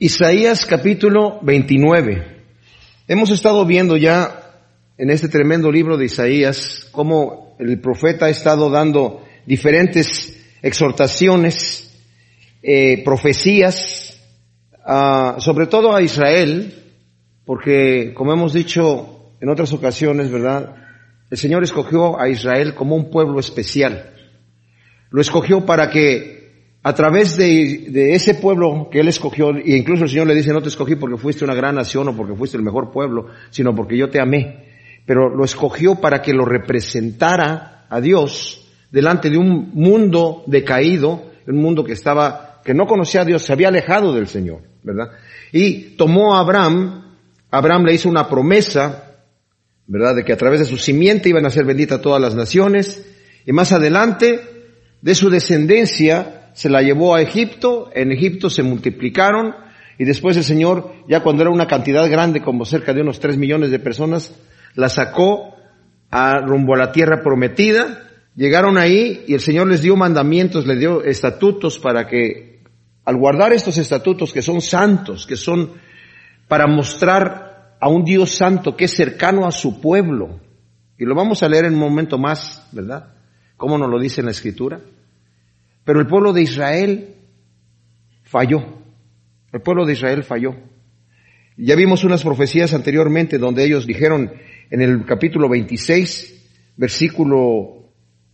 Isaías capítulo 29. Hemos estado viendo ya en este tremendo libro de Isaías cómo el profeta ha estado dando diferentes exhortaciones, profecías, sobre todo a Israel, porque como hemos dicho en otras ocasiones, ¿verdad? El Señor escogió a Israel como un pueblo especial. Lo escogió para que a través de ese pueblo que Él escogió, y incluso el Señor le dice, no te escogí porque fuiste una gran nación o porque fuiste el mejor pueblo, sino porque yo te amé. Pero lo escogió para que lo representara a Dios delante de un mundo decaído, un mundo que no conocía a Dios, se había alejado del Señor, ¿verdad? Y tomó a Abraham le hizo una promesa, ¿verdad? De que a través de su simiente iban a ser benditas todas las naciones, y más adelante, de su descendencia, se la llevó a Egipto, en Egipto se multiplicaron, y después el Señor, ya cuando era una cantidad grande, como cerca de unos 3 millones de personas, la sacó rumbo a la tierra prometida. Llegaron ahí y el Señor les dio mandamientos, les dio estatutos para que, al guardar estos estatutos que son santos, que son para mostrar a un Dios santo que es cercano a su pueblo, y lo vamos a leer en un momento más, ¿verdad? ¿Cómo nos lo dice en la Escritura? Pero el pueblo de Israel falló. El pueblo de Israel falló. Ya vimos unas profecías anteriormente donde ellos dijeron en el capítulo 26, versículo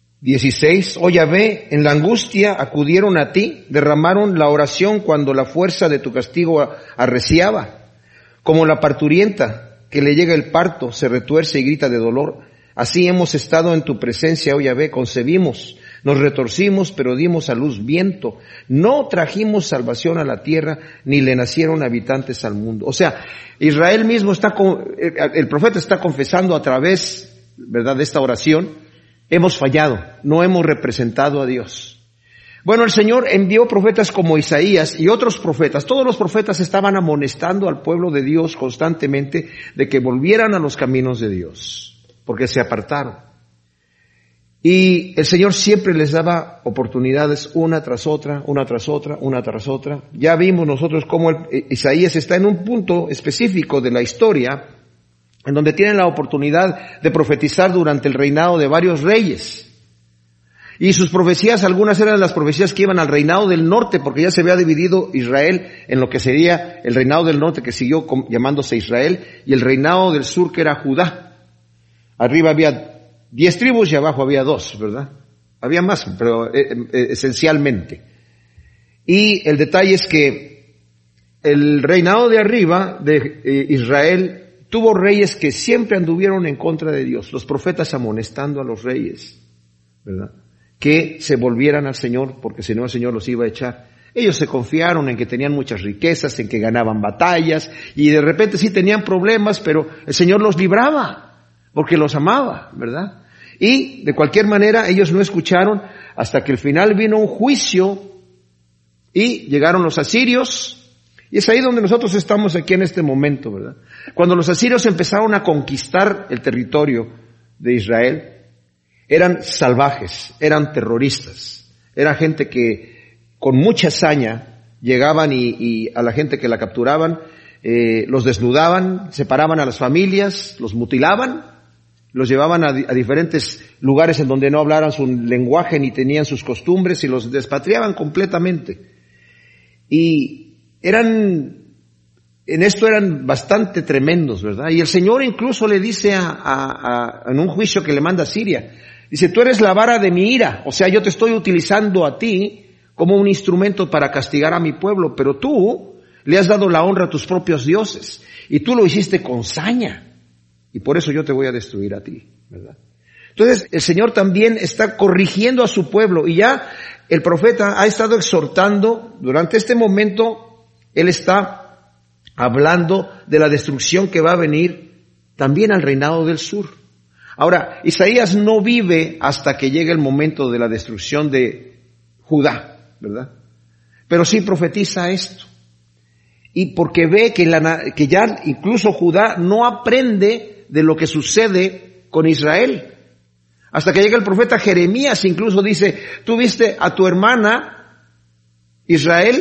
16, oh Yahvé, en la angustia acudieron a ti, derramaron la oración cuando la fuerza de tu castigo arreciaba. Como la parturienta que le llega el parto, se retuerce y grita de dolor. Así hemos estado en tu presencia, oh Yahvé, concebimos, nos retorcimos, pero dimos a luz viento. No trajimos salvación a la tierra, ni le nacieron habitantes al mundo. O sea, Israel mismo el profeta está confesando a través, ¿verdad?, de esta oración, hemos fallado, no hemos representado a Dios. Bueno, el Señor envió profetas como Isaías y otros profetas. Todos los profetas estaban amonestando al pueblo de Dios constantemente de que volvieran a los caminos de Dios, porque se apartaron. Y el Señor siempre les daba oportunidades una tras otra, una tras otra, una tras otra. Ya vimos nosotros cómo Isaías está en un punto específico de la historia en donde tienen la oportunidad de profetizar durante el reinado de varios reyes. Y sus profecías, algunas eran las profecías que iban al reinado del norte, porque ya se había dividido Israel en lo que sería el reinado del norte, que siguió llamándose Israel, y el reinado del sur, que era Judá. Arriba había 10 tribus y abajo había 2, ¿verdad? Había más, pero esencialmente. Y el detalle es que el reinado de arriba de Israel tuvo reyes que siempre anduvieron en contra de Dios, los profetas amonestando a los reyes, ¿verdad?, que se volvieran al Señor, porque si no el Señor los iba a echar. Ellos se confiaron en que tenían muchas riquezas, en que ganaban batallas, y de repente sí tenían problemas, pero el Señor los libraba, porque los amaba, ¿verdad? Y de cualquier manera ellos no escucharon hasta que al final vino un juicio y llegaron los asirios, y es ahí donde nosotros estamos aquí en este momento, ¿verdad? Cuando los asirios empezaron a conquistar el territorio de Israel, eran salvajes, eran terroristas, era gente que con mucha hazaña llegaban y a la gente que la capturaban, los desnudaban, separaban a las familias, los mutilaban, los llevaban a diferentes lugares en donde no hablaran su lenguaje ni tenían sus costumbres y los despatriaban completamente. Y en esto eran bastante tremendos, ¿verdad? Y el Señor incluso le dice en un juicio que le manda a Siria, dice, tú eres la vara de mi ira, o sea, yo te estoy utilizando a ti como un instrumento para castigar a mi pueblo, pero tú le has dado la honra a tus propios dioses y tú lo hiciste con saña. Y por eso yo te voy a destruir a ti, ¿verdad? Entonces, el Señor también está corrigiendo a su pueblo y ya el profeta ha estado exhortando, durante este momento, él está hablando de la destrucción que va a venir también al reinado del sur. Ahora, Isaías no vive hasta que llegue el momento de la destrucción de Judá, ¿verdad? Pero sí profetiza esto. Y porque ve que ya incluso Judá no aprende de lo que sucede con Israel. Hasta que llega el profeta Jeremías, incluso dice, tú viste a tu hermana Israel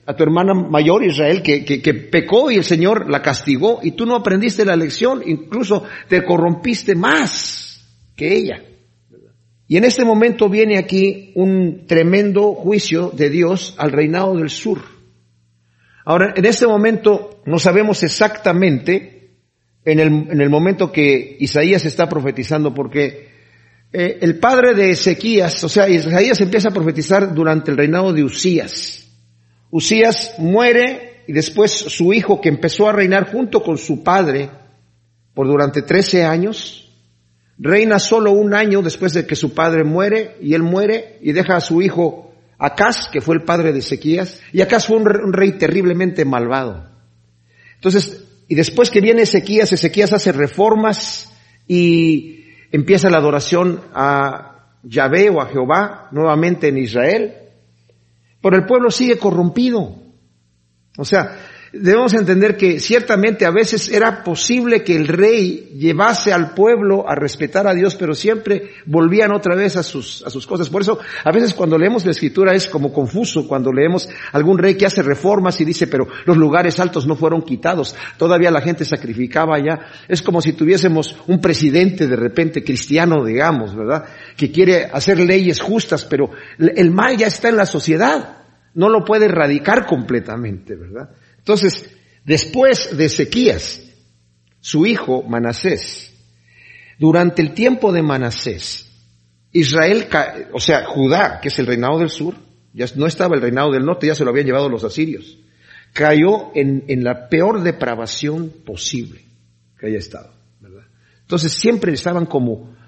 a tu hermana mayor Israel que pecó y el Señor la castigó y tú no aprendiste la lección, incluso te corrompiste más que ella. Y en este momento viene aquí un tremendo juicio de Dios al reinado del sur. Ahora, en este momento no sabemos exactamente en el momento que Isaías está profetizando, porque el padre de Ezequías, o sea, Isaías empieza a profetizar durante el reinado de Usías. Usías muere y después su hijo, que empezó a reinar junto con su padre por durante 13 años, reina solo un año después de que su padre muere, y él muere y deja a su hijo Acaz, que fue el padre de Ezequías, y Acaz fue un rey terriblemente malvado. Entonces, y después que viene Ezequías hace reformas y empieza la adoración a Yahvé o a Jehová nuevamente en Israel, pero el pueblo sigue corrompido. O sea, debemos entender que ciertamente a veces era posible que el rey llevase al pueblo a respetar a Dios, pero siempre volvían otra vez a sus cosas. Por eso, a veces cuando leemos la Escritura es como confuso cuando leemos algún rey que hace reformas y dice, pero los lugares altos no fueron quitados, todavía la gente sacrificaba allá. Es como si tuviésemos un presidente de repente cristiano, digamos, ¿verdad?, que quiere hacer leyes justas, pero el mal ya está en la sociedad, no lo puede erradicar completamente, ¿verdad? Entonces, después de Ezequías, su hijo Manasés, durante el tiempo de Manasés, Israel, o sea, Judá, que es el reinado del sur, ya no estaba el reinado del norte, ya se lo habían llevado los asirios, cayó en la peor depravación posible que haya estado, ¿verdad? Entonces siempre estaban como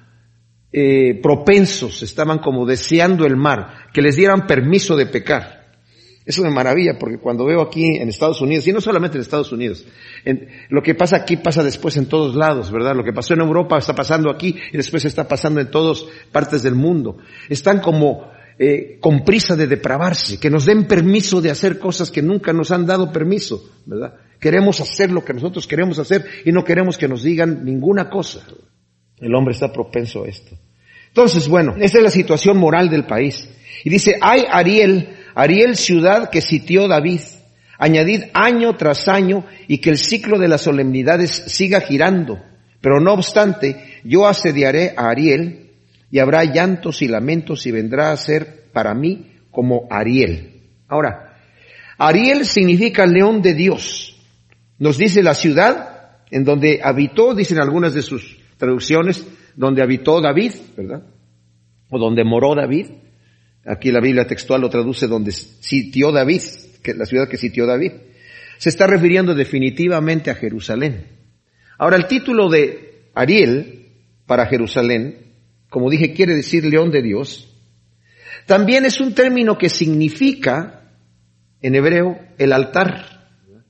propensos, estaban como deseando el mal, que les dieran permiso de pecar. Eso me maravilla, porque cuando veo aquí en Estados Unidos, y no solamente en Estados Unidos, lo que pasa aquí pasa después en todos lados, ¿verdad? Lo que pasó en Europa está pasando aquí y después está pasando en todas partes del mundo. Están como con prisa de depravarse, que nos den permiso de hacer cosas que nunca nos han dado permiso, ¿verdad? Queremos hacer lo que nosotros queremos hacer y no queremos que nos digan ninguna cosa. El hombre está propenso a esto. Entonces, bueno, esta es la situación moral del país. Y dice, ay, Ariel, ciudad que sitió David, añadid año tras año y que el ciclo de las solemnidades siga girando. Pero no obstante, yo asediaré a Ariel y habrá llantos y lamentos y vendrá a ser para mí como Ariel. Ahora, Ariel significa león de Dios. Nos dice la ciudad en donde habitó, dicen algunas de sus traducciones, donde habitó David, ¿verdad? O donde moró David. Aquí la Biblia textual lo traduce donde sitió David, que es la ciudad que sitió David. Se está refiriendo definitivamente a Jerusalén. Ahora, el título de Ariel para Jerusalén, como dije, quiere decir león de Dios. También es un término que significa, en hebreo, el altar.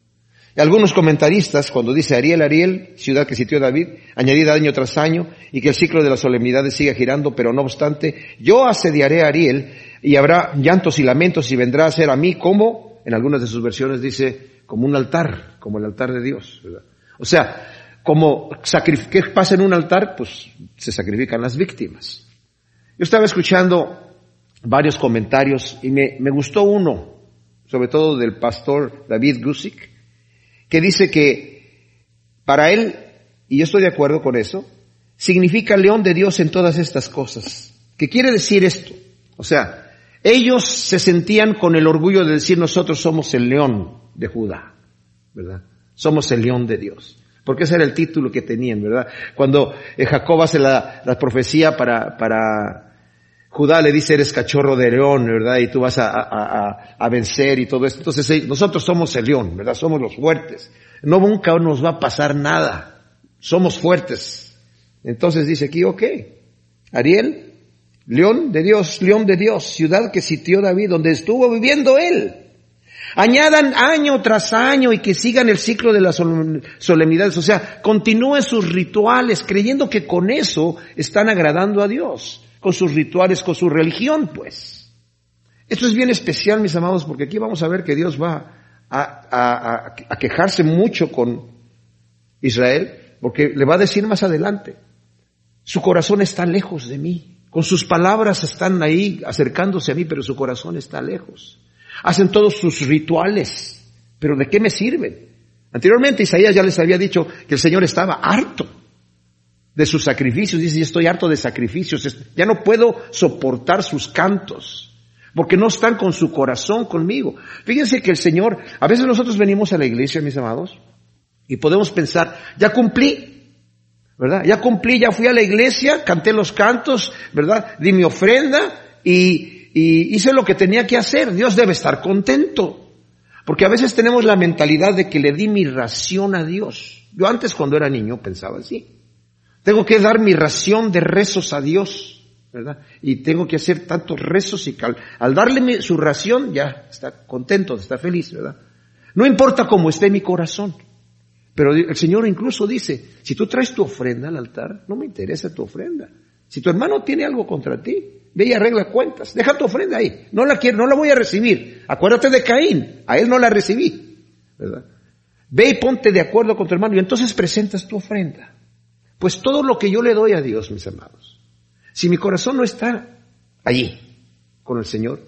Algunos comentaristas, cuando dice Ariel, ciudad que sitió David, añadida año tras año, y que el ciclo de las solemnidades siga girando, pero no obstante, yo asediaré a Ariel, y habrá llantos y lamentos, y vendrá a ser a mí como, en algunas de sus versiones dice, como un altar, como el altar de Dios, ¿verdad? O sea, como ¿qué pasa en un altar? Pues se sacrifican las víctimas. Yo estaba escuchando varios comentarios, y me gustó uno, sobre todo del pastor David Guzik, que dice que para él, y yo estoy de acuerdo con eso, significa león de Dios en todas estas cosas. ¿Qué quiere decir esto? O sea, ellos se sentían con el orgullo de decir nosotros somos el león de Judá, ¿verdad? Somos el león de Dios. Porque ese era el título que tenían, ¿verdad? Cuando Jacob hace la profecía para Judá, le dice, eres cachorro de león, ¿verdad? Y tú vas a vencer y todo esto. Entonces, nosotros somos el león, ¿verdad? Somos los fuertes. No, nunca nos va a pasar nada. Somos fuertes. Entonces dice aquí, ok, Ariel, león de Dios, ciudad que sitió David, donde estuvo viviendo él. Añadan año tras año y que sigan el ciclo de las solemnidades. O sea, continúen sus rituales, creyendo que con eso están agradando a Dios. Con sus rituales, con su religión, pues. Esto es bien especial, mis amados, porque aquí vamos a ver que Dios va a quejarse mucho con Israel, porque le va a decir más adelante, su corazón está lejos de mí, con sus palabras están ahí acercándose a mí, pero su corazón está lejos. hacen todos sus rituales, pero ¿de qué me sirven? Anteriormente Isaías ya les había dicho que el Señor estaba harto de sus sacrificios. Dice, yo estoy harto de sacrificios, ya no puedo soportar sus cantos, porque no están con su corazón conmigo. Fíjense que el Señor, a veces nosotros venimos a la iglesia, mis amados, y podemos pensar, ya cumplí, ¿verdad? Ya cumplí, ya fui a la iglesia, canté los cantos, ¿verdad? Di mi ofrenda y hice lo que tenía que hacer. Dios debe estar contento. Porque a veces tenemos la mentalidad de que le di mi ración a Dios. Yo antes, cuando era niño, pensaba así. Tengo que dar mi ración de rezos a Dios, ¿verdad? Y tengo que hacer tantos rezos y al darle su ración ya está contento, está feliz, ¿verdad? No importa cómo esté mi corazón. Pero el Señor incluso dice, si tú traes tu ofrenda al altar, no me interesa tu ofrenda. Si tu hermano tiene algo contra ti, ve y arregla cuentas. Deja tu ofrenda ahí. No la quiero, no la voy a recibir. Acuérdate de Caín. A él no la recibí, ¿verdad? Ve y ponte de acuerdo con tu hermano y entonces presentas tu ofrenda. Pues todo lo que yo le doy a Dios, mis amados, si mi corazón no está allí con el Señor,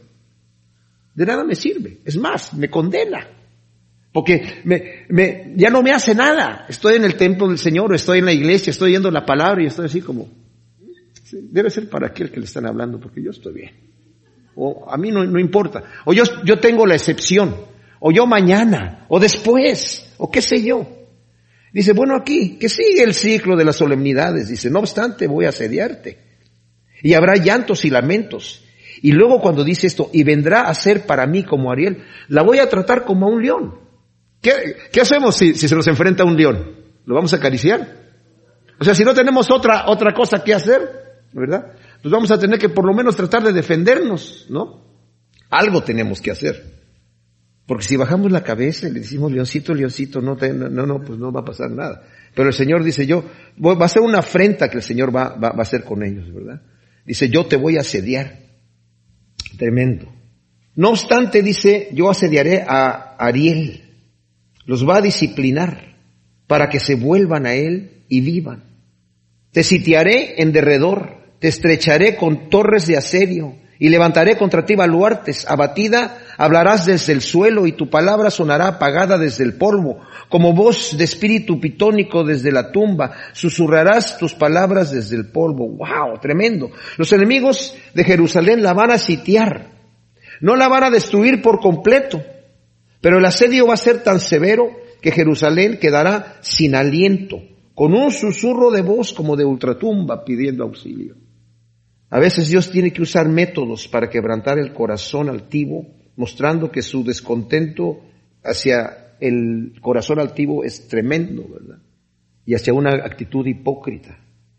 de nada me sirve. Es más, me condena. Porque ya no me hace nada. Estoy en el templo del Señor, o estoy en la iglesia, estoy oyendo la palabra y estoy así como, sí, debe ser para aquel que le están hablando, porque yo estoy bien. O a mí no importa. O yo tengo la excepción. O yo mañana. O después. O qué sé yo. Dice, bueno, aquí, que sigue el ciclo de las solemnidades. Dice, no obstante, voy a asediarte. Y habrá llantos y lamentos. Y luego cuando dice esto, y vendrá a ser para mí como Ariel, la voy a tratar como a un león. ¿Qué hacemos si se nos enfrenta a un león? ¿Lo vamos a acariciar? O sea, si no tenemos otra cosa que hacer, ¿verdad? Pues vamos a tener que por lo menos tratar de defendernos, ¿no? Algo tenemos que hacer. Porque si bajamos la cabeza y le decimos, leoncito, no, pues no va a pasar nada. Pero el Señor dice, va a ser una afrenta que el Señor va a hacer con ellos, ¿verdad? Dice, yo te voy a asediar. Tremendo. No obstante, dice, yo asediaré a Ariel. Los va a disciplinar para que se vuelvan a él y vivan. Te sitiaré en derredor, te estrecharé con torres de asedio y levantaré contra ti baluartes. Abatida hablarás desde el suelo y tu palabra sonará apagada desde el polvo. Como voz de espíritu pitónico desde la tumba, susurrarás tus palabras desde el polvo. ¡Wow! Tremendo. Los enemigos de Jerusalén la van a sitiar. No la van a destruir por completo, pero el asedio va a ser tan severo que Jerusalén quedará sin aliento, con un susurro de voz como de ultratumba pidiendo auxilio. A veces Dios tiene que usar métodos para quebrantar el corazón altivo, mostrando que su descontento hacia el corazón altivo es tremendo, ¿verdad? Y hacia una actitud hipócrita.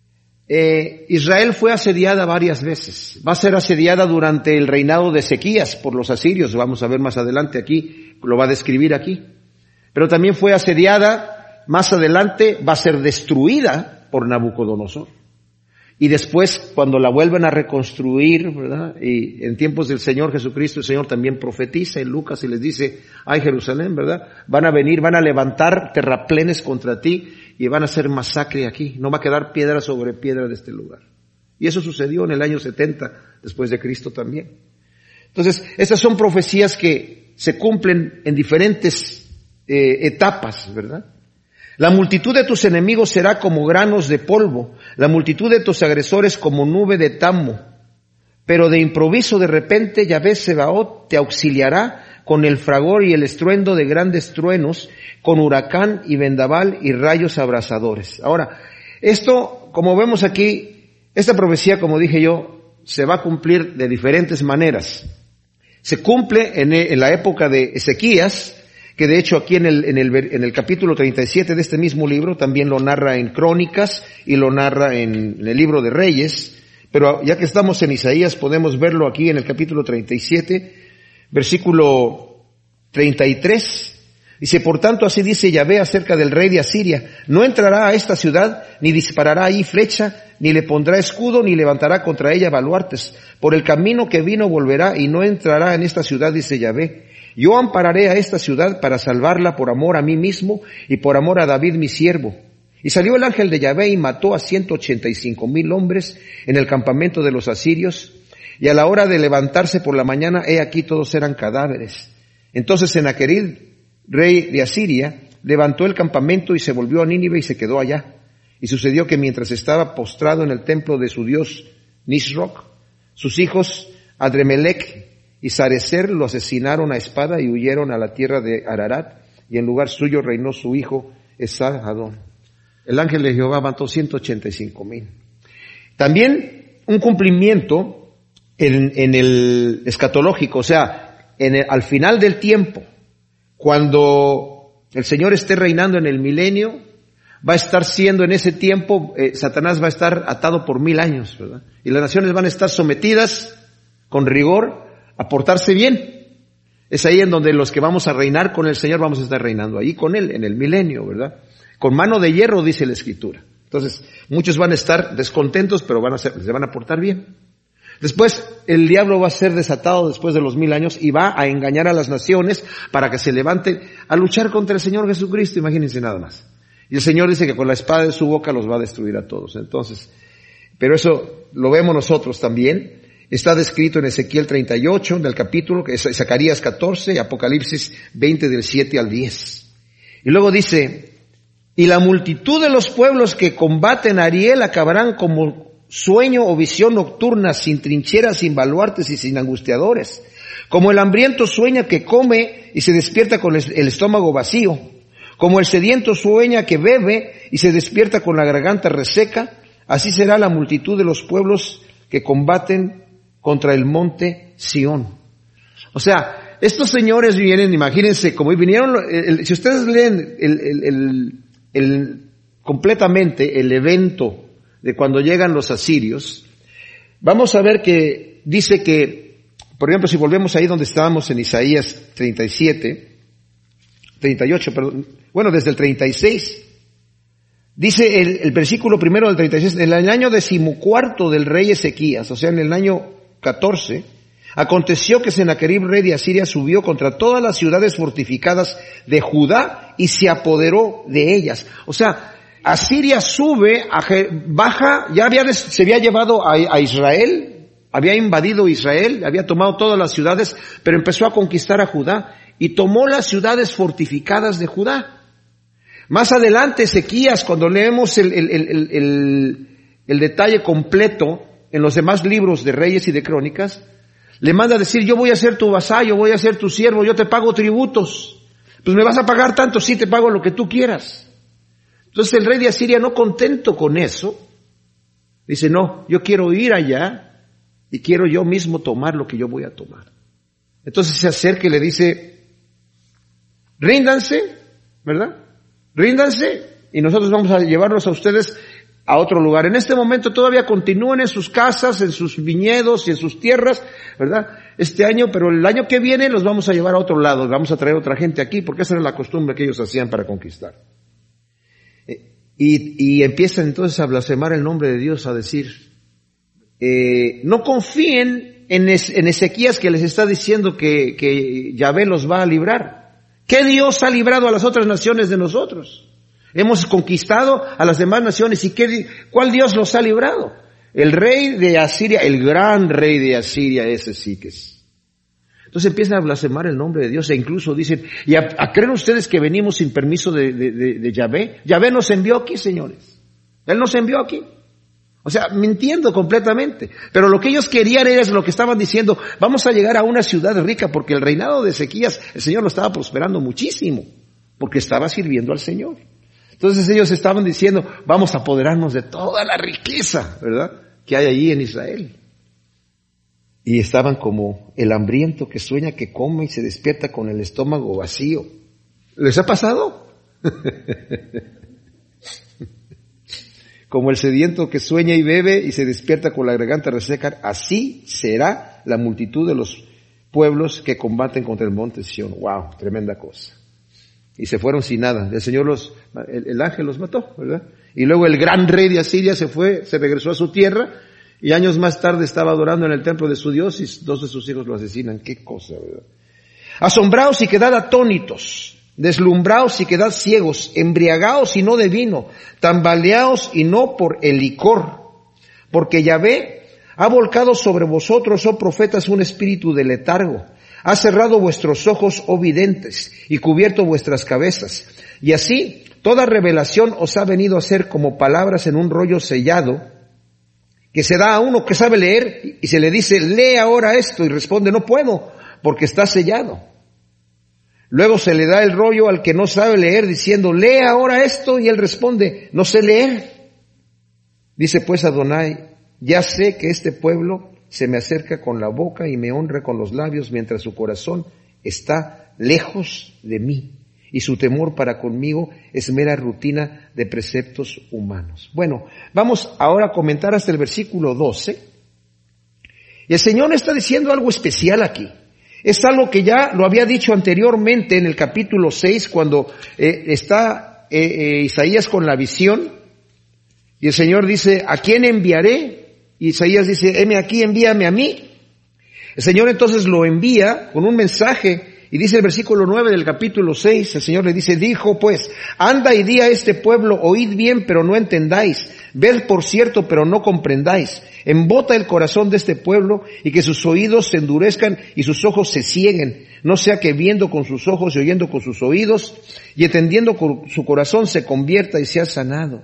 Israel fue asediada varias veces. Va a ser asediada durante el reinado de Ezequías por los asirios. Vamos a ver más adelante aquí, lo va a describir aquí. Pero también fue asediada, más adelante va a ser destruida por Nabucodonosor. Y después, cuando la vuelven a reconstruir, ¿verdad? Y en tiempos del Señor Jesucristo, el Señor también profetiza en Lucas y les dice, ay Jerusalén, ¿verdad? Van a venir, van a levantar terraplenes contra ti y van a hacer masacre aquí. No va a quedar piedra sobre piedra de este lugar. Y eso sucedió en el año 70 después de Cristo también. Entonces, estas son profecías que se cumplen en diferentes etapas, ¿verdad? La multitud de tus enemigos será como granos de polvo, la multitud de tus agresores como nube de tamo. Pero de improviso, de repente, Yahvé Sebaot te auxiliará con el fragor y el estruendo de grandes truenos, con huracán y vendaval y rayos abrasadores. Ahora, esto, como vemos aquí, esta profecía, como dije yo, se va a cumplir de diferentes maneras. Se cumple en la época de Ezequías, que de hecho aquí en el capítulo 37 de este mismo libro también lo narra en Crónicas y lo narra en el libro de Reyes, pero ya que estamos en Isaías podemos verlo aquí en el capítulo 37, versículo 33. Dice, por tanto así dice Yahvé acerca del rey de Asiria, no entrará a esta ciudad, ni disparará ahí flecha, ni le pondrá escudo, ni levantará contra ella baluartes. Por el camino que vino volverá y no entrará en esta ciudad, dice Yahvé. Yo ampararé a esta ciudad para salvarla por amor a mí mismo y por amor a David mi siervo. Y salió el ángel de Yahvé y mató a 185,000 hombres en el campamento de los asirios. Y a la hora de levantarse por la mañana, he aquí todos eran cadáveres. Entonces Sennacherib, rey de Asiria, levantó el campamento y se volvió a Nínive y se quedó allá. Y sucedió que mientras estaba postrado en el templo de su dios Nisroch, sus hijos Adremelech y Sarecer lo asesinaron a espada y huyeron a la tierra de Ararat, y en lugar suyo reinó su hijo Esarhadón. El ángel de Jehová mató 185,000. También un cumplimiento en el escatológico, o sea, al final del tiempo, cuando el Señor esté reinando en el milenio, va a estar siendo en ese tiempo, Satanás va a estar atado por 1000 años, ¿verdad? Y las naciones van a estar sometidas con rigor a portarse bien. Es ahí en donde los que vamos a reinar con el Señor vamos a estar reinando ahí con Él, en el milenio, ¿verdad? Con mano de hierro, dice la Escritura. Entonces, muchos van a estar descontentos, pero se van a portar bien. Después, el diablo va a ser desatado después de los 1000 años y va a engañar a las naciones para que se levanten a luchar contra el Señor Jesucristo, imagínense nada más. Y el Señor dice que con la espada de su boca los va a destruir a todos. Entonces, pero eso lo vemos nosotros también. Está descrito en Ezequiel 38, del capítulo, que es Zacarías 14, y Apocalipsis 20, del 7 al 10. Y luego dice, y la multitud de los pueblos que combaten a Ariel acabarán como sueño o visión nocturna, sin trincheras, sin baluartes y sin angustiadores. Como el hambriento sueña que come y se despierta con el estómago vacío. Como el sediento sueña que bebe y se despierta con la garganta reseca, así será la multitud de los pueblos que combaten contra el monte Sión. O sea, estos señores vienen, imagínense, como vinieron, si ustedes leen completamente el evento de cuando llegan los asirios, vamos a ver que dice que, por ejemplo, si volvemos ahí donde estábamos en Isaías 38, perdón, bueno, desde el 36, dice el versículo primero del 36, en el año 14 del rey Ezequías, o sea, en el año 14, aconteció que Sennacherib, rey de Asiria, subió contra todas las ciudades fortificadas de Judá y se apoderó de ellas. O sea, Asiria sube, baja, se había llevado a Israel, había invadido Israel, había tomado todas las ciudades, pero empezó a conquistar a Judá y tomó las ciudades fortificadas de Judá. Más adelante, Ezequías, cuando leemos el detalle completo en los demás libros de Reyes y de Crónicas, le manda a decir, yo voy a ser tu vasallo, voy a ser tu siervo, yo te pago tributos. Pues me vas a pagar tanto, sí te pago lo que tú quieras. Entonces el rey de Asiria, no contento con eso, dice, no, yo quiero ir allá y quiero yo mismo tomar lo que yo voy a tomar. Entonces se acerca y le dice, ríndanse, ¿verdad? Ríndanse y nosotros vamos a llevarlos a ustedes a otro lugar. En este momento todavía continúen en sus casas, en sus viñedos y en sus tierras, ¿verdad? Este año, pero el año que viene los vamos a llevar a otro lado, vamos a traer otra gente aquí, porque esa era la costumbre que ellos hacían para conquistar. Y empiezan entonces a blasfemar el nombre de Dios, a decir, no confíen en Ezequías, que les está diciendo que Yahvé los va a librar. ¿Qué Dios ha librado a las otras naciones de nosotros? Hemos conquistado a las demás naciones. ¿Y cuál Dios los ha librado? El rey de Asiria, el gran rey de Asiria, ese sí que es. Entonces empiezan a blasfemar el nombre de Dios e incluso dicen, ¿y a creen ustedes que venimos sin permiso de Yahvé? Yahvé nos envió aquí, señores. Él nos envió aquí. O sea, mintiendo completamente. Pero lo que ellos querían era lo que estaban diciendo, vamos a llegar a una ciudad rica, porque el reinado de Ezequías, el Señor lo estaba prosperando muchísimo, porque estaba sirviendo al Señor. Entonces ellos estaban diciendo, vamos a apoderarnos de toda la riqueza, ¿verdad?, que hay allí en Israel. Y estaban como el hambriento que sueña que come y se despierta con el estómago vacío. ¿Les ha pasado? Como el sediento que sueña y bebe y se despierta con la garganta reseca, así será la multitud de los pueblos que combaten contra el monte Sión. ¡Wow! Tremenda cosa. Y se fueron sin nada. El Señor el ángel los mató, ¿verdad? Y luego el gran rey de Asiria se regresó a su tierra, y años más tarde estaba adorando en el templo de su Dios y 2 de sus hijos lo asesinan. ¡Qué cosa, verdad! Asombraos y quedad atónitos, deslumbraos y quedad ciegos, embriagaos y no de vino, tambaleaos y no por el licor, porque Yahvé Ha volcado sobre vosotros, oh profetas, un espíritu de letargo. Ha cerrado vuestros ojos, oh videntes, y cubierto vuestras cabezas. Y así, toda revelación os ha venido a ser como palabras en un rollo sellado, que se da a uno que sabe leer, y se le dice, lee ahora esto, y responde, no puedo, porque está sellado. Luego se le da el rollo al que no sabe leer, diciendo, lee ahora esto, y él responde, no sé leer. Dice pues Adonai, ya sé que este pueblo se me acerca con la boca y me honra con los labios, mientras su corazón está lejos de mí, y su temor para conmigo es mera rutina de preceptos humanos. Bueno, vamos ahora a comentar hasta el versículo 12. Y el Señor está diciendo algo especial aquí. Es algo que ya lo había dicho anteriormente en el capítulo 6, cuando está Isaías con la visión, y el Señor dice, ¿a quién enviaré? Y Isaías dice, heme aquí, envíame a mí. El Señor entonces lo envía con un mensaje, y dice el versículo 9 del capítulo 6, el Señor le dice, dijo pues, anda y di a este pueblo, oíd bien, pero no entendáis, ved por cierto, pero no comprendáis. Embota el corazón de este pueblo, y que sus oídos se endurezcan y sus ojos se cieguen, no sea que viendo con sus ojos y oyendo con sus oídos, y entendiendo con su corazón se convierta y sea sanado.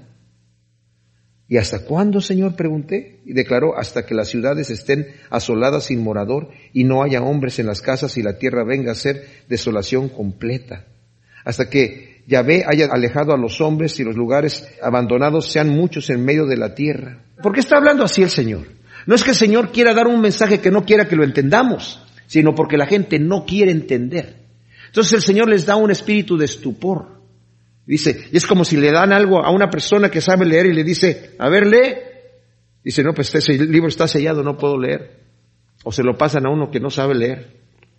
¿Y hasta cuándo, Señor?, pregunté, y declaró, hasta que las ciudades estén asoladas sin morador, y no haya hombres en las casas, y la tierra venga a ser desolación completa. Hasta que Yahvé haya alejado a los hombres, y los lugares abandonados sean muchos en medio de la tierra. ¿Por qué está hablando así el Señor? No es que el Señor quiera dar un mensaje que no quiera que lo entendamos, sino porque la gente no quiere entender. Entonces el Señor les da un espíritu de estupor. Dice, y es como si le dan algo a una persona que sabe leer y le dice, a ver, lee. Dice, no, pues ese libro está sellado, no puedo leer. O se lo pasan a uno que no sabe leer.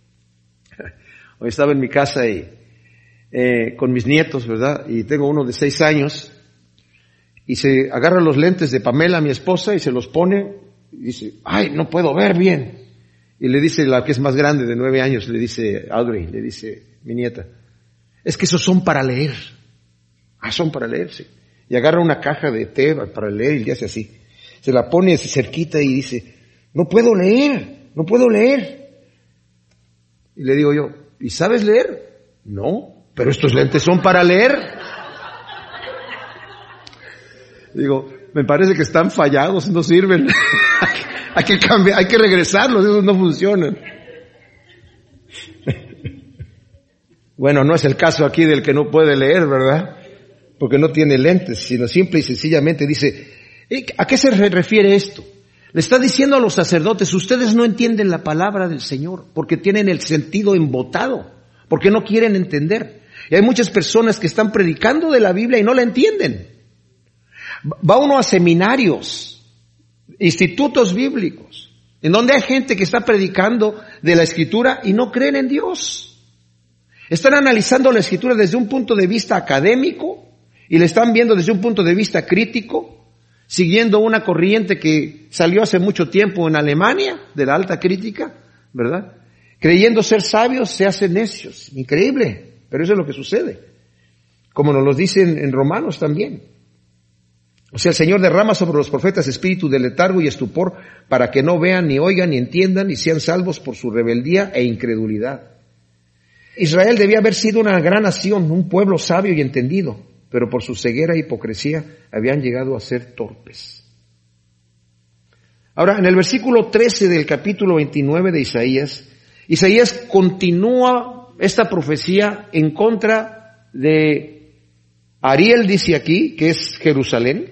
Hoy estaba en mi casa y con mis nietos, ¿verdad? Y tengo uno de 6 años, y se agarra los lentes de Pamela, mi esposa, y se los pone, y dice, ay, no puedo ver bien. Y le dice la que es más grande, de 9 años, le dice Audrey, le dice mi nieta, es que esos son para leer. Ah, son para leerse. Y agarra una caja de té para leer y le hace así. Se la pone cerquita y dice, no puedo leer, no puedo leer. Y le digo yo, ¿y sabes leer? No, pero estos lentes son para leer. Digo, me parece que están fallados, no sirven. Hay que cambiar, hay que regresarlos, esos no funcionan. Bueno, no es el caso aquí del que no puede leer, ¿verdad? Porque no tiene lentes, sino simple y sencillamente dice, ¿a qué se refiere esto? Le está diciendo a los sacerdotes, ustedes no entienden la palabra del Señor, porque tienen el sentido embotado, porque no quieren entender. Y hay muchas personas que están predicando de la Biblia y no la entienden. Va uno a seminarios, institutos bíblicos, en donde hay gente que está predicando de la Escritura y no creen en Dios. Están analizando la Escritura desde un punto de vista académico, y le están viendo desde un punto de vista crítico, siguiendo una corriente que salió hace mucho tiempo en Alemania, de la alta crítica, ¿verdad? Creyendo ser sabios, se hacen necios. Increíble, pero eso es lo que sucede. Como nos lo dicen en Romanos también. O sea, el Señor derrama sobre los profetas espíritu de letargo y estupor para que no vean, ni oigan, ni entiendan, y sean salvos por su rebeldía e incredulidad. Israel debía haber sido una gran nación, un pueblo sabio y entendido, pero por su ceguera e hipocresía habían llegado a ser torpes. Ahora, en el versículo 13 del capítulo 29 de Isaías continúa esta profecía en contra de Ariel, dice aquí, que es Jerusalén.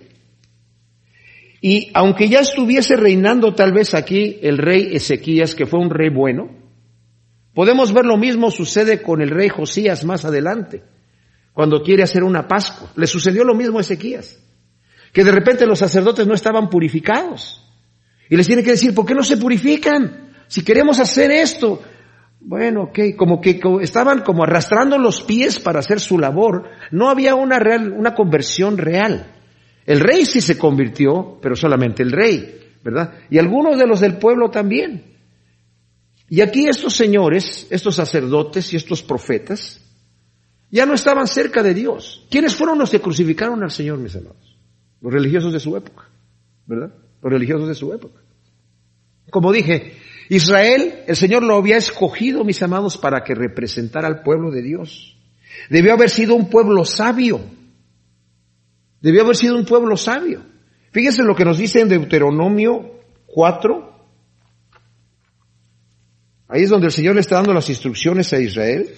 Y aunque ya estuviese reinando tal vez aquí el rey Ezequías, que fue un rey bueno, podemos ver lo mismo sucede con el rey Josías más adelante, cuando quiere hacer una Pascua. Le sucedió lo mismo a Ezequías, que de repente los sacerdotes no estaban purificados. Y les tiene que decir, ¿por qué no se purifican? Si queremos hacer esto. Bueno, ok, como estaban como arrastrando los pies para hacer su labor. No había una conversión real. El rey sí se convirtió, pero solamente el rey, ¿verdad? Y algunos de los del pueblo también. Y aquí estos señores, estos sacerdotes y estos profetas, ya no estaban cerca de Dios. ¿Quiénes fueron los que crucificaron al Señor, mis hermanos? Los religiosos de su época, ¿verdad? Los religiosos de su época. Como dije, Israel, el Señor lo había escogido, mis amados, para que representara al pueblo de Dios. Debió haber sido un pueblo sabio. Debió haber sido un pueblo sabio. Fíjense lo que nos dice en Deuteronomio 4. Ahí es donde el Señor le está dando las instrucciones a Israel.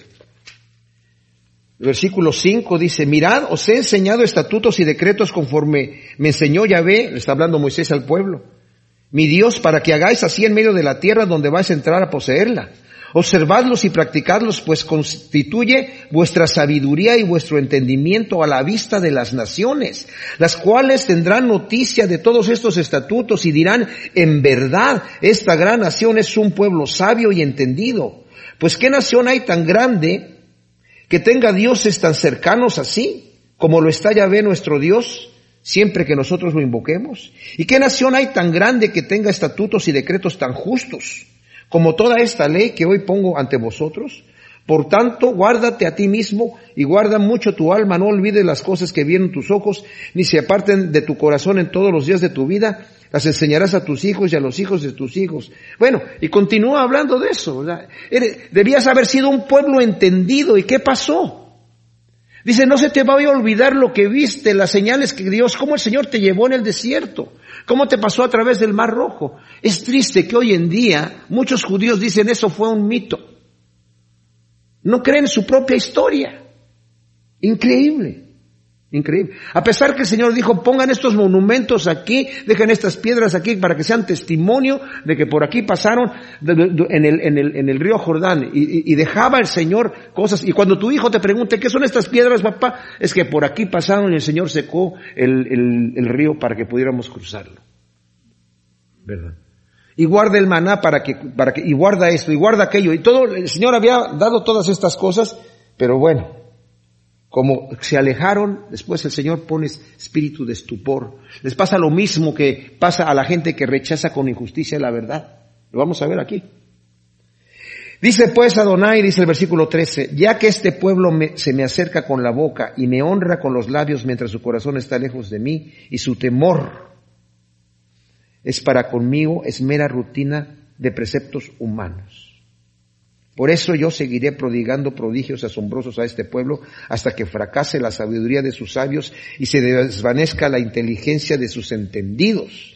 El versículo 5 dice, mirad, os he enseñado estatutos y decretos conforme me enseñó Yahvé, le está hablando Moisés al pueblo, mi Dios, para que hagáis así en medio de la tierra donde vais a entrar a poseerla. Observadlos y practicadlos, pues constituye vuestra sabiduría y vuestro entendimiento a la vista de las naciones, las cuales tendrán noticia de todos estos estatutos y dirán, en verdad, esta gran nación es un pueblo sabio y entendido. Pues ¿qué nación hay tan grande que tenga dioses tan cercanos así, como lo está Yahvé nuestro Dios, siempre que nosotros lo invoquemos? ¿Y qué nación hay tan grande que tenga estatutos y decretos tan justos, como toda esta ley que hoy pongo ante vosotros? Por tanto, guárdate a ti mismo y guarda mucho tu alma, no olvides las cosas que vieron tus ojos, ni se aparten de tu corazón en todos los días de tu vida, las enseñarás a tus hijos y a los hijos de tus hijos. Bueno, y continúa hablando de eso, ¿verdad? Debías haber sido un pueblo entendido, ¿y qué pasó? Dice, no se te va a olvidar lo que viste, las señales que Dios, cómo el Señor te llevó en el desierto, cómo te pasó a través del Mar Rojo. Es triste que hoy en día muchos judíos dicen eso fue un mito. No creen su propia historia. Increíble. Increíble. A pesar que el Señor dijo, pongan estos monumentos aquí, dejen estas piedras aquí para que sean testimonio de que por aquí pasaron en el río Jordán, y dejaba el Señor cosas. Y cuando tu hijo te pregunte, ¿qué son estas piedras, papá? Es que por aquí pasaron y el Señor secó el río para que pudiéramos cruzarlo. ¿Verdad? Y guarda el maná y guarda esto, y guarda aquello. Y todo, el Señor había dado todas estas cosas, pero bueno, como se alejaron, después el Señor pone espíritu de estupor. Les pasa lo mismo que pasa a la gente que rechaza con injusticia la verdad. Lo vamos a ver aquí. Dice pues Adonai, dice el versículo 13, ya que este pueblo se me acerca con la boca y me honra con los labios mientras su corazón está lejos de mí, y su temor es para conmigo, es mera rutina de preceptos humanos. Por eso yo seguiré prodigando prodigios asombrosos a este pueblo hasta que fracase la sabiduría de sus sabios y se desvanezca la inteligencia de sus entendidos.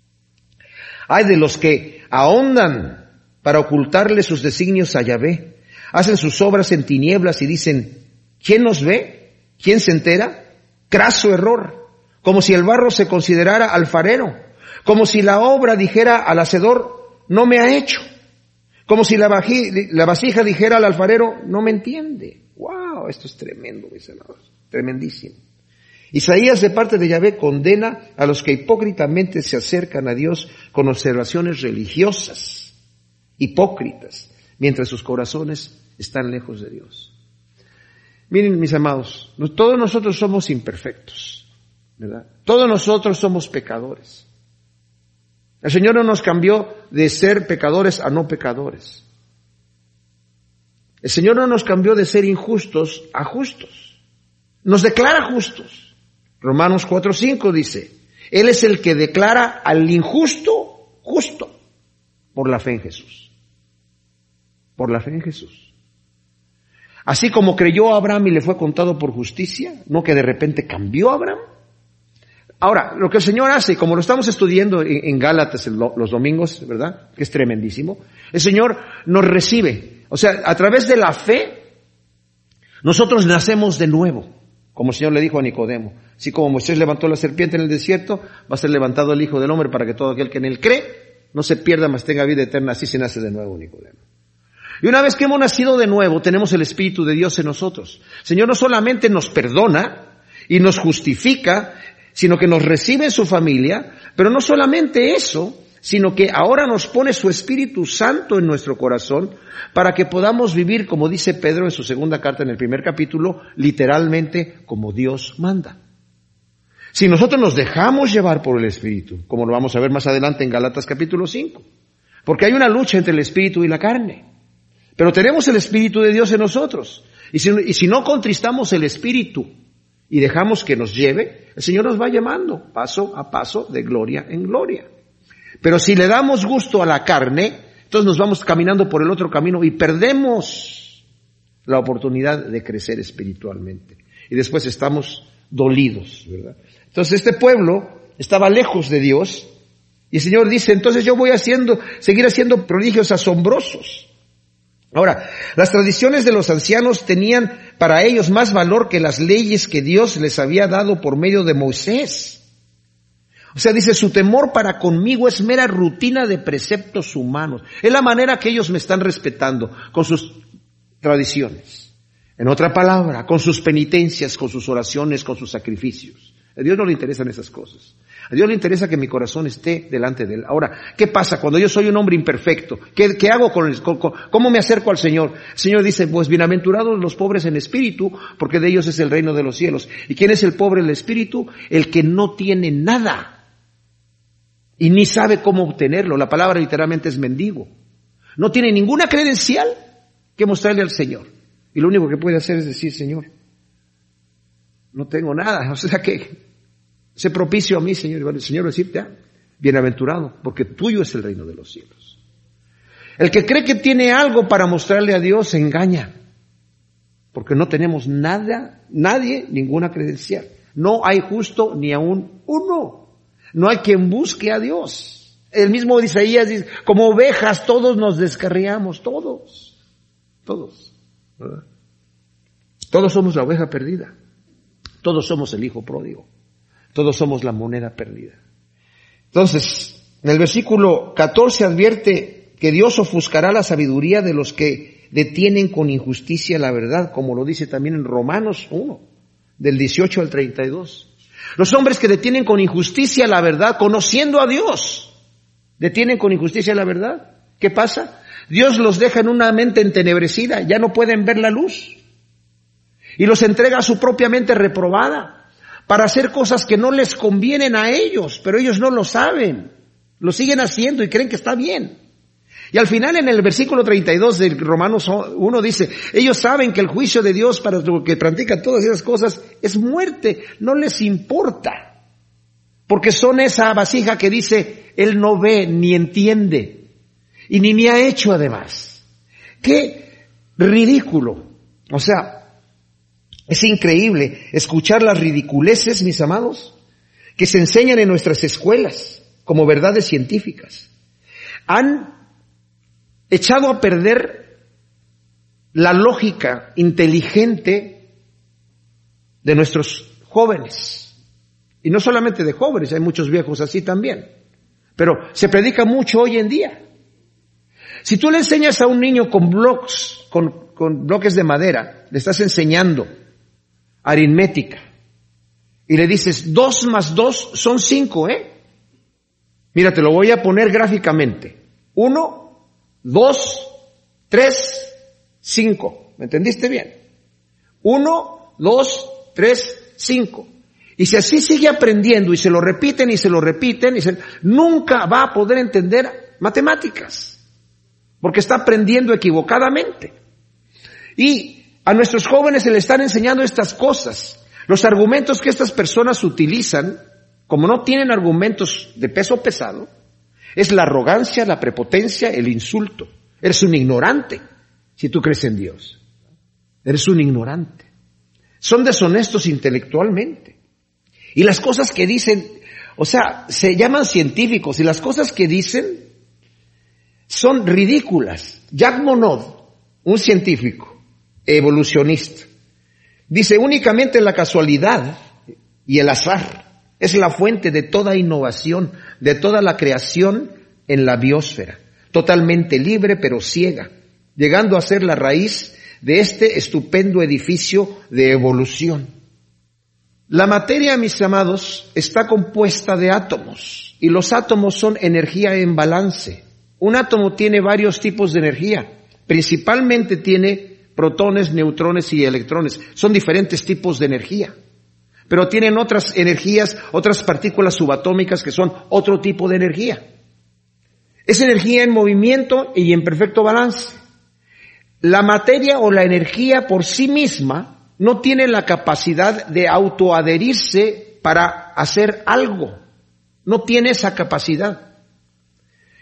Hay de los que ahondan para ocultarle sus designios a Yahvé, hacen sus obras en tinieblas y dicen, ¿quién nos ve? ¿Quién se entera? Craso error, como si el barro se considerara alfarero, como si la obra dijera al hacedor, no me ha hecho. Como si la vasija dijera al alfarero, no me entiende. ¡Wow! Esto es tremendo, mis hermanos. Tremendísimo. Isaías, de parte de Yahvé, condena a los que hipócritamente se acercan a Dios con observaciones religiosas, hipócritas, mientras sus corazones están lejos de Dios. Miren, mis amados, todos nosotros somos imperfectos, ¿verdad? Todos nosotros somos pecadores. El Señor no nos cambió de ser pecadores a no pecadores. El Señor no nos cambió de ser injustos a justos. Nos declara justos. Romanos 4:5 dice, Él es el que declara al injusto justo por la fe en Jesús. Por la fe en Jesús. Así como creyó Abraham y le fue contado por justicia, no que de repente cambió Abraham. Ahora, lo que el Señor hace, como lo estamos estudiando en Gálatas los domingos, ¿verdad? Que es tremendísimo. El Señor nos recibe. O sea, a través de la fe, nosotros nacemos de nuevo. Como el Señor le dijo a Nicodemo. Así como Moisés levantó la serpiente en el desierto, va a ser levantado el Hijo del Hombre para que todo aquel que en él cree no se pierda, mas tenga vida eterna. Así se nace de nuevo, Nicodemo. Y una vez que hemos nacido de nuevo, tenemos el Espíritu de Dios en nosotros. El Señor no solamente nos perdona y nos justifica, sino que nos recibe en su familia, pero no solamente eso, sino que ahora nos pone su Espíritu Santo en nuestro corazón para que podamos vivir, como dice Pedro en su segunda carta en el primer capítulo, literalmente como Dios manda. Si nosotros nos dejamos llevar por el Espíritu, como lo vamos a ver más adelante en Gálatas capítulo 5, porque hay una lucha entre el Espíritu y la carne, pero tenemos el Espíritu de Dios en nosotros, y si no contristamos el Espíritu y dejamos que nos lleve, el Señor nos va llamando paso a paso de gloria en gloria. Pero si le damos gusto a la carne, entonces nos vamos caminando por el otro camino y perdemos la oportunidad de crecer espiritualmente. Y después estamos dolidos, ¿verdad? Entonces este pueblo estaba lejos de Dios y el Señor dice, entonces yo voy seguir haciendo prodigios asombrosos. Ahora, las tradiciones de los ancianos tenían para ellos más valor que las leyes que Dios les había dado por medio de Moisés. O sea, dice, su temor para conmigo es mera rutina de preceptos humanos. Es la manera que ellos me están respetando, con sus tradiciones. En otra palabra, con sus penitencias, con sus oraciones, con sus sacrificios. A Dios no le interesan esas cosas. A Dios le interesa que mi corazón esté delante de Él. Ahora, ¿qué pasa cuando yo soy un hombre imperfecto? ¿Qué hago cómo me acerco al Señor? El Señor dice, pues bienaventurados los pobres en espíritu, porque de ellos es el reino de los cielos. ¿Y quién es el pobre en el espíritu? El que no tiene nada y ni sabe cómo obtenerlo. La palabra literalmente es mendigo. No tiene ninguna credencial que mostrarle al Señor. Y lo único que puede hacer es decir, Señor, no tengo nada. O sea que sé propicio a mí, Señor. Y el Señor va a decir, bienaventurado, porque tuyo es el reino de los cielos. El que cree que tiene algo para mostrarle a Dios se engaña. Porque no tenemos nada, nadie, ninguna credencial. No hay justo ni aún uno. No hay quien busque a Dios. El mismo Isaías dice, como ovejas todos nos descarriamos, todos. ¿Verdad? Todos somos la oveja perdida. Todos somos el hijo pródigo. Todos somos la moneda perdida. Entonces, en el versículo 14 advierte que Dios ofuscará la sabiduría de los que detienen con injusticia la verdad, como lo dice también en Romanos 1, del 18 al 32. Los hombres que detienen con injusticia la verdad, conociendo a Dios, detienen con injusticia la verdad. ¿Qué pasa? Dios los deja en una mente entenebrecida, ya no pueden ver la luz. Y los entrega a su propia mente reprobada para hacer cosas que no les convienen a ellos, pero ellos no lo saben. Lo siguen haciendo y creen que está bien. Y al final en el versículo 32 de Romanos 1 dice, ellos saben que el juicio de Dios para los que practican todas esas cosas es muerte, no les importa. Porque son esa vasija que dice, Él no ve ni entiende. Y ni me ha hecho además. ¡Qué ridículo! O sea, es increíble escuchar las ridiculeces, mis amados, que se enseñan en nuestras escuelas como verdades científicas. Han echado a perder la lógica inteligente de nuestros jóvenes. Y no solamente de jóvenes, hay muchos viejos así también. Pero se predica mucho hoy en día. Si tú le enseñas a un niño con bloques de madera, le estás enseñando aritmética, y le dices 2 más 2 son 5, Mira, te lo voy a poner gráficamente. 1, 2, 3, 5. ¿Me entendiste bien? 1, 2, 3, 5. Y si así sigue aprendiendo y se lo repiten, nunca va a poder entender matemáticas. Porque está aprendiendo equivocadamente. Y a nuestros jóvenes se les están enseñando estas cosas. Los argumentos que estas personas utilizan, como no tienen argumentos de peso pesado, es la arrogancia, la prepotencia, el insulto. Eres un ignorante si tú crees en Dios. Eres un ignorante. Son deshonestos intelectualmente. Y las cosas que dicen, o sea, se llaman científicos y las cosas que dicen son ridículas. Jacques Monod, un científico evolucionista, dice únicamente la casualidad y el azar es la fuente de toda innovación, de toda la creación en la biosfera, totalmente libre pero ciega, llegando a ser la raíz de este estupendo edificio de evolución. La materia, mis amados, está compuesta de átomos y los átomos son energía en balance. Un átomo tiene varios tipos de energía, principalmente tiene protones, neutrones y electrones. Son diferentes tipos de energía, pero tienen otras energías, otras partículas subatómicas que son otro tipo de energía. Es energía en movimiento y en perfecto balance. La materia o la energía por sí misma no tiene la capacidad de autoadherirse para hacer algo. No tiene esa capacidad.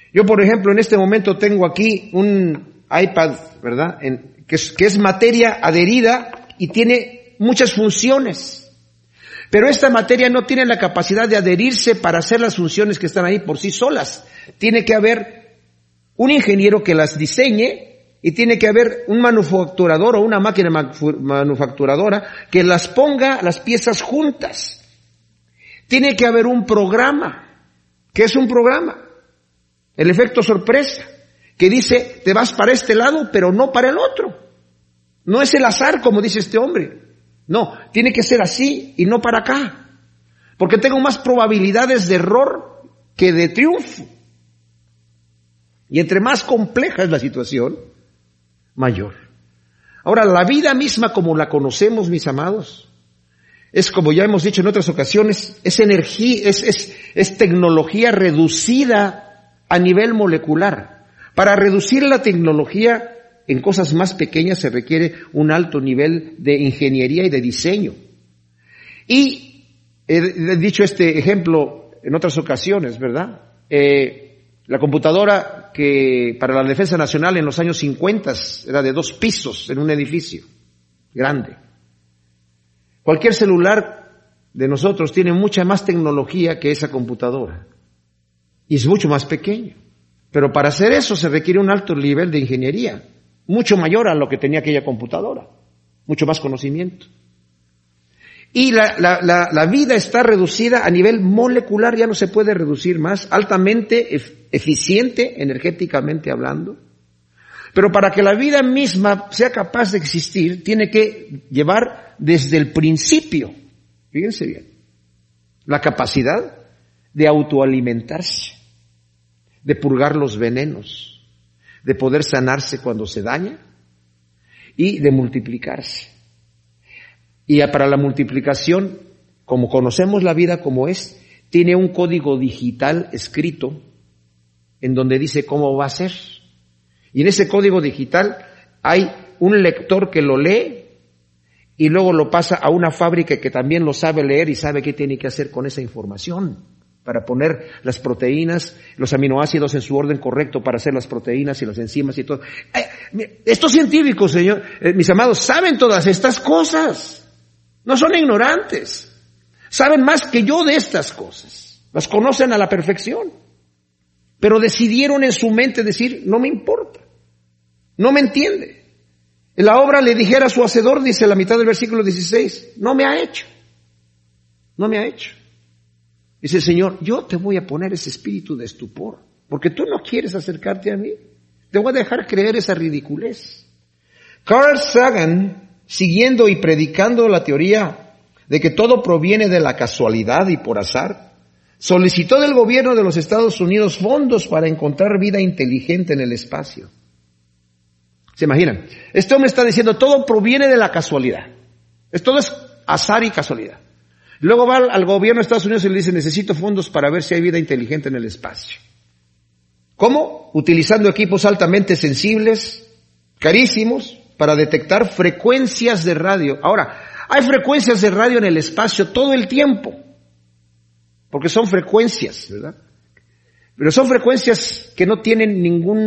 Yo, por ejemplo, en este momento tengo aquí un iPad, ¿verdad? Que es materia adherida y tiene muchas funciones. Pero esta materia no tiene la capacidad de adherirse para hacer las funciones que están ahí por sí solas. Tiene que haber un ingeniero que las diseñe y tiene que haber un manufacturador o una máquina manufacturadora que las ponga las piezas juntas. Tiene que haber un programa. ¿Qué es un programa? El efecto sorpresa, que dice, te vas para este lado, pero no para el otro. No es el azar, como dice este hombre. No, tiene que ser así y no para acá. Porque tengo más probabilidades de error que de triunfo. Y entre más compleja es la situación, mayor. Ahora, la vida misma como la conocemos, mis amados, es, como ya hemos dicho en otras ocasiones, es energía, es tecnología reducida a nivel molecular. Para reducir la tecnología en cosas más pequeñas se requiere un alto nivel de ingeniería y de diseño. Y he dicho este ejemplo en otras ocasiones, ¿verdad? La computadora que para la Defensa Nacional en los años 50 era de 2 pisos en un edificio grande. Cualquier celular de nosotros tiene mucha más tecnología que esa computadora. Y es mucho más pequeño. Pero para hacer eso se requiere un alto nivel de ingeniería, mucho mayor a lo que tenía aquella computadora, mucho más conocimiento. Y la vida está reducida a nivel molecular, ya no se puede reducir más, altamente eficiente, energéticamente hablando. Pero para que la vida misma sea capaz de existir, tiene que llevar desde el principio, fíjense bien, la capacidad de autoalimentarse, de purgar los venenos, de poder sanarse cuando se daña y de multiplicarse. Y para la multiplicación, como conocemos la vida como es, tiene un código digital escrito en donde dice cómo va a ser. Y en ese código digital hay un lector que lo lee y luego lo pasa a una fábrica que también lo sabe leer y sabe qué tiene que hacer con esa información para poner las proteínas, los aminoácidos en su orden correcto para hacer las proteínas y las enzimas y todo. Estos científicos, señor, mis amados, saben todas estas cosas. No son ignorantes. Saben más que yo de estas cosas. Las conocen a la perfección. Pero decidieron en su mente decir, no me importa. No me entiende. En la obra le dijera a su hacedor, dice la mitad del versículo 16, no me ha hecho. No me ha hecho. Dice el Señor, yo te voy a poner ese espíritu de estupor, porque tú no quieres acercarte a mí. Te voy a dejar creer esa ridiculez. Carl Sagan, siguiendo y predicando la teoría de que todo proviene de la casualidad y por azar, solicitó del gobierno de los Estados Unidos fondos para encontrar vida inteligente en el espacio. ¿Se imaginan? Este hombre está diciendo, todo proviene de la casualidad. Todo es azar y casualidad. Luego va al gobierno de Estados Unidos y le dice, necesito fondos para ver si hay vida inteligente en el espacio. ¿Cómo? Utilizando equipos altamente sensibles, carísimos, para detectar frecuencias de radio. Ahora, hay frecuencias de radio en el espacio todo el tiempo, porque son frecuencias, ¿verdad? Pero son frecuencias que no tienen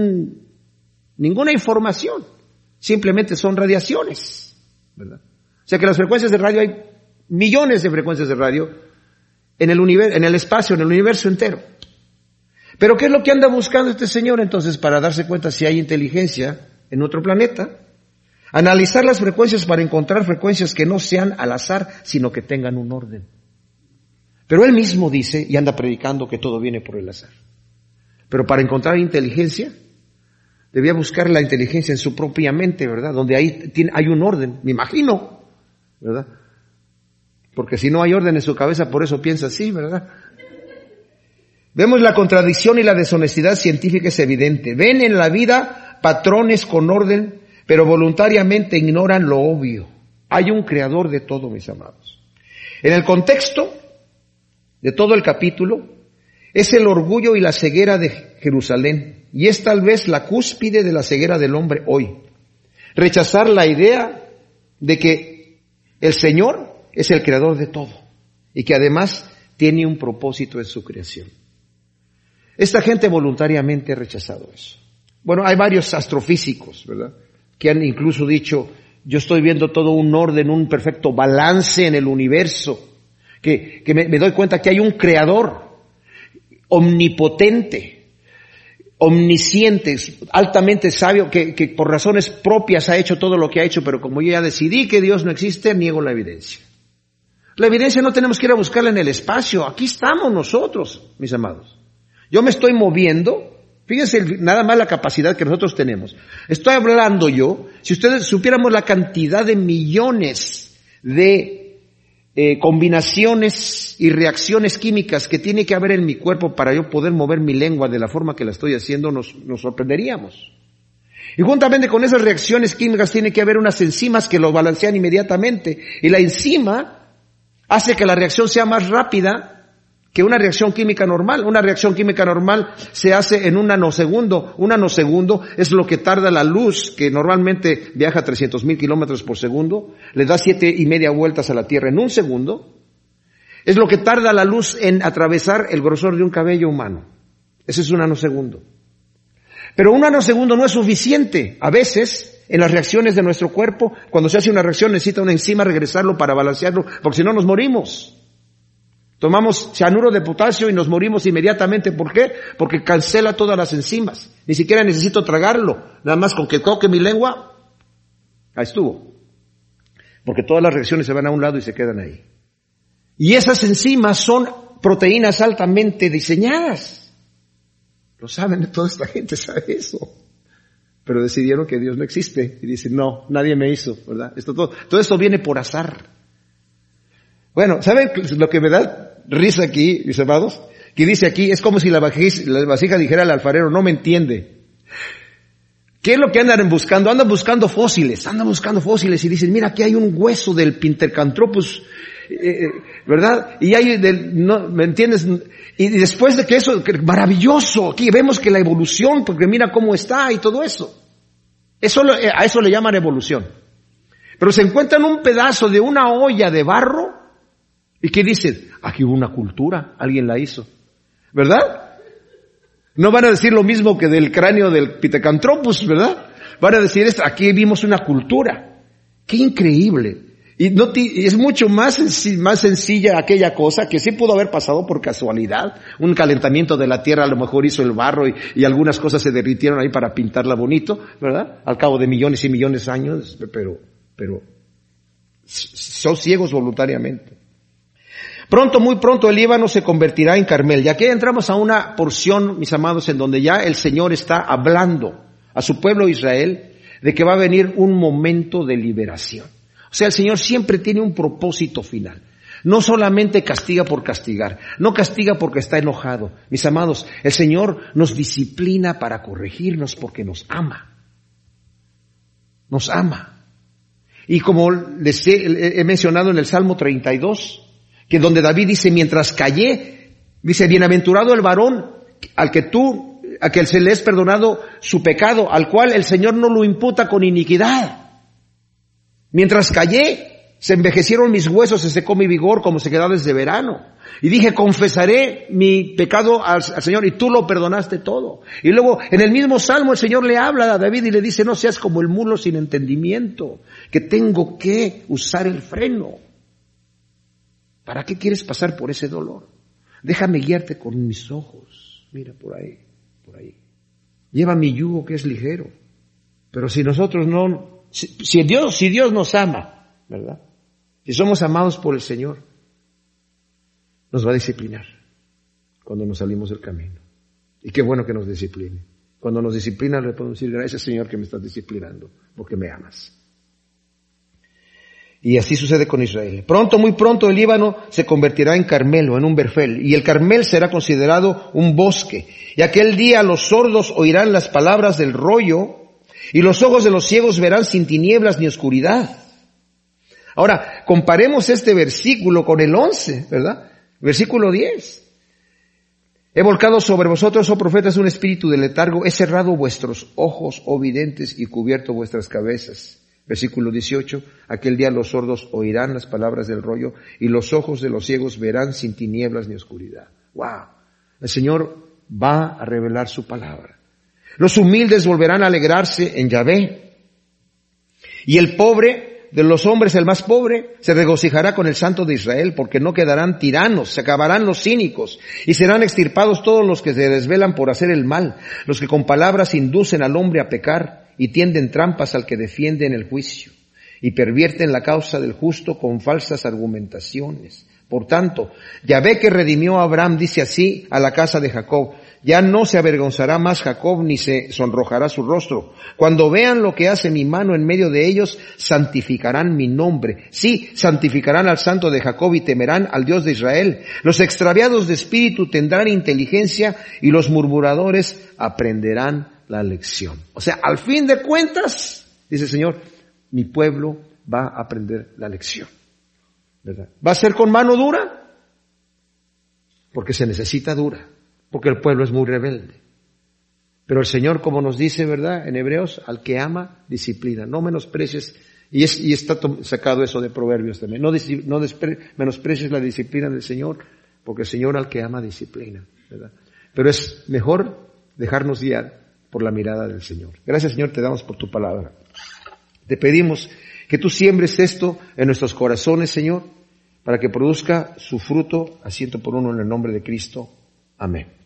ninguna información, simplemente son radiaciones, ¿verdad? O sea que las frecuencias de radio, hay millones de frecuencias de radio en el espacio, en el universo entero. Pero ¿qué es lo que anda buscando este señor entonces para darse cuenta si hay inteligencia en otro planeta? Analizar las frecuencias para encontrar frecuencias que no sean al azar, sino que tengan un orden. Pero él mismo dice, y anda predicando, que todo viene por el azar. Pero para encontrar inteligencia, debía buscar la inteligencia en su propia mente, ¿verdad? Donde hay un orden, me imagino, ¿verdad? Porque si no hay orden en su cabeza, por eso piensa así, ¿verdad? Vemos la contradicción y la deshonestidad científica es evidente. Ven en la vida patrones con orden, pero voluntariamente ignoran lo obvio. Hay un creador de todo, mis amados. En el contexto de todo el capítulo, es el orgullo y la ceguera de Jerusalén, y es tal vez la cúspide de la ceguera del hombre hoy. Rechazar la idea de que el Señor es el creador de todo, y que además tiene un propósito en su creación. Esta gente voluntariamente ha rechazado eso. Bueno, hay varios astrofísicos, ¿verdad?, que han incluso dicho, yo estoy viendo todo un orden, un perfecto balance en el universo, que me doy cuenta que hay un creador omnipotente, omnisciente, altamente sabio, que por razones propias ha hecho todo lo que ha hecho, pero como yo ya decidí que Dios no existe, niego la evidencia. La evidencia no tenemos que ir a buscarla en el espacio, aquí estamos nosotros, mis amados. Yo me estoy moviendo. Fíjense nada más la capacidad que nosotros tenemos. Estoy hablando yo, si ustedes supiéramos la cantidad de millones de combinaciones y reacciones químicas que tiene que haber en mi cuerpo para yo poder mover mi lengua de la forma que la estoy haciendo, nos sorprenderíamos. Y juntamente con esas reacciones químicas tiene que haber unas enzimas que lo balancean inmediatamente. Y la enzima hace que la reacción sea más rápida que una reacción química normal. Una reacción química normal se hace en un nanosegundo. Un nanosegundo es lo que tarda la luz, que normalmente viaja a 300,000 kilómetros por segundo, le da 7.5 vueltas a la Tierra en un segundo. Es lo que tarda la luz en atravesar el grosor de un cabello humano. Ese es un nanosegundo. Pero un nanosegundo no es suficiente. A veces, en las reacciones de nuestro cuerpo, cuando se hace una reacción necesita una enzima regresarlo para balancearlo, porque si no nos morimos. Tomamos cianuro de potasio y nos morimos inmediatamente. ¿Por qué? Porque cancela todas las enzimas. Ni siquiera necesito tragarlo. Nada más con que toque mi lengua, ahí estuvo. Porque todas las reacciones se van a un lado y se quedan ahí. Y esas enzimas son proteínas altamente diseñadas. Lo saben, toda esta gente sabe eso. Pero decidieron que Dios no existe. Y dicen, no, nadie me hizo, ¿verdad? Todo esto viene por azar. Bueno, ¿saben lo que me da risa aquí, mis amados? Que dice aquí, es como si la vasija dijera al alfarero, no me entiende. ¿Qué es lo que andan buscando? Andan buscando fósiles y dicen, mira, aquí hay un hueso del Pithecanthropus, ¿verdad? Y hay no, ¿me entiendes? Y después de que eso, maravilloso, aquí vemos que la evolución, porque mira cómo está y todo eso. A eso le llaman evolución. Pero se encuentran un pedazo de una olla de barro, ¿y qué dicen? Aquí hubo una cultura, alguien la hizo. ¿Verdad? No van a decir lo mismo que del cráneo del Pithecanthropus, ¿verdad? Van a decir, aquí vimos una cultura. ¡Qué increíble! Y es mucho más sencilla aquella cosa que sí pudo haber pasado por casualidad. Un calentamiento de la tierra a lo mejor hizo el barro y algunas cosas se derritieron ahí para pintarla bonito, ¿verdad? Al cabo de millones y millones de años, pero son ciegos voluntariamente. Muy pronto el Líbano se convertirá en Carmel. Y aquí entramos a una porción, mis amados, en donde ya el Señor está hablando a su pueblo Israel de que va a venir un momento de liberación. O sea, el Señor siempre tiene un propósito final. No solamente castiga por castigar, no castiga porque está enojado. Mis amados, el Señor nos disciplina para corregirnos porque nos ama. Nos ama. Y como les he mencionado en el Salmo 32, que donde David dice, mientras callé, dice, bienaventurado el varón a que se le es perdonado su pecado, al cual el Señor no lo imputa con iniquidad. Mientras callé, se envejecieron mis huesos, se secó mi vigor como sequedades de verano. Y dije, confesaré mi pecado al Señor, y tú lo perdonaste todo. Y luego, en el mismo Salmo, el Señor le habla a David y le dice, no seas como el mulo sin entendimiento, que tengo que usar el freno. ¿Para qué quieres pasar por ese dolor? Déjame guiarte con mis ojos. Mira, por ahí. Lleva mi yugo que es ligero. Pero si nosotros no, si Dios nos ama, ¿verdad? Si somos amados por el Señor, nos va a disciplinar cuando nos salimos del camino. Y qué bueno que nos discipline. Cuando nos disciplina le podemos decir, gracias Señor que me estás disciplinando, porque me amas. Y así sucede con Israel. Muy pronto el Líbano se convertirá en Carmelo, en un Verfel, y el Carmel será considerado un bosque. Y aquel día los sordos oirán las palabras del rollo, y los ojos de los ciegos verán sin tinieblas ni oscuridad. Ahora, comparemos este versículo con el 11, ¿verdad? Versículo 10. He volcado sobre vosotros, oh profetas, un espíritu de letargo, he cerrado vuestros ojos, oh videntes, y cubierto vuestras cabezas. Versículo 18, aquel día los sordos oirán las palabras del rollo y los ojos de los ciegos verán sin tinieblas ni oscuridad. ¡Wow! El Señor va a revelar su palabra. Los humildes volverán a alegrarse en Yahvé. Y el pobre de los hombres, el más pobre, se regocijará con el Santo de Israel, porque no quedarán tiranos, se acabarán los cínicos, y serán extirpados todos los que se desvelan por hacer el mal, los que con palabras inducen al hombre a pecar, y tienden trampas al que defiende en el juicio, y pervierten la causa del justo con falsas argumentaciones. Por tanto, Yahvé que redimió a Abraham dice así a la casa de Jacob: ya no se avergonzará más Jacob ni se sonrojará su rostro. Cuando vean lo que hace mi mano en medio de ellos, santificarán mi nombre. Sí, santificarán al Santo de Jacob y temerán al Dios de Israel. Los extraviados de espíritu tendrán inteligencia y los murmuradores aprenderán la lección. O sea, al fin de cuentas, dice el Señor, mi pueblo va a aprender la lección, ¿verdad? ¿Va a ser con mano dura? Porque se necesita dura, porque el pueblo es muy rebelde. Pero el Señor, como nos dice, ¿verdad?, en Hebreos, al que ama, disciplina. No menosprecies, y está sacado eso de Proverbios también, no menosprecies la disciplina del Señor, porque el Señor al que ama, disciplina, ¿verdad? Pero es mejor dejarnos guiar por la mirada del Señor. Gracias, Señor, te damos por tu palabra. Te pedimos que tú siembres esto en nuestros corazones, Señor, para que produzca su fruto a 100 por 1 en el nombre de Cristo. Amén.